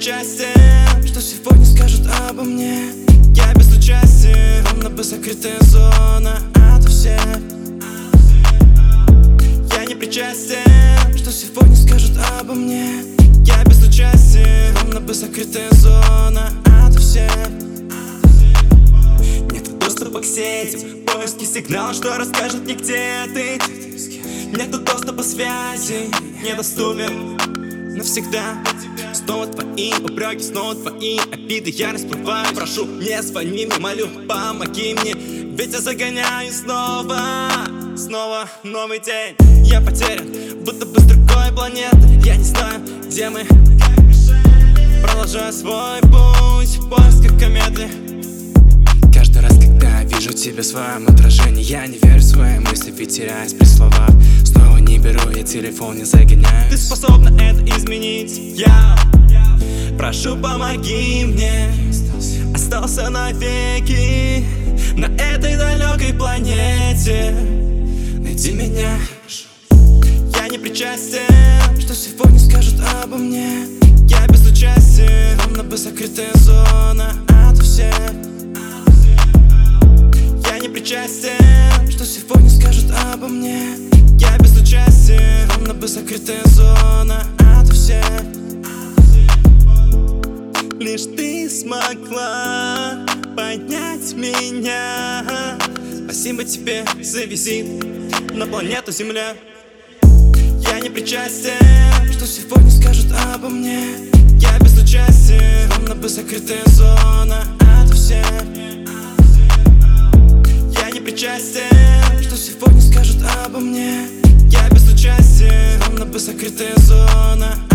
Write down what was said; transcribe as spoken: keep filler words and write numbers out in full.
причастен, что сегодня скажут обо мне. Я безучастен, ровно бы закрытая зона ото всех. Я не причастен, что сегодня скажут обо мне. Я безучастен, ровно бы закрытая зона ото всех. Нет доступа к сетям, поиски сигнала, что расскажет мне, где ты. Нету доступа связи, недоступен навсегда. Снова твои упреки, снова твои обиды. Я расплываю, прошу, не звони мне, молю, помоги мне. Ведь я загоняю снова, снова новый день. Я потерян, будто бы с другой планеты. Я не знаю, где мы. Продолжаю свой путь в поисках кометы. Каждый раз, когда вижу тебя в своем отражении, я не верю в свои мысли, ведь теряюсь при словах. Снова не беру я телефон, не загоняюсь. Ты способна это изменить, я прошу, помоги мне. Остался навеки на этой далекой планете. Найди меня. Я не причастен, что сегодня скажут обо мне. Я безучастен, ровно бы закрытая зона ото всех. Я не причастен, что сегодня скажут обо мне. Я безучастен, ровно бы закрытая зона ото всех. Лишь ты смогла поднять меня. Спасибо тебе за визит на планету Земля. Я не причастен, что сегодня скажут обо мне. Я безучастен, ровно бы закрытая зона ото всех. Я не причастен, что сегодня скажут обо мне. Я безучастен, ровно бы закрытая зона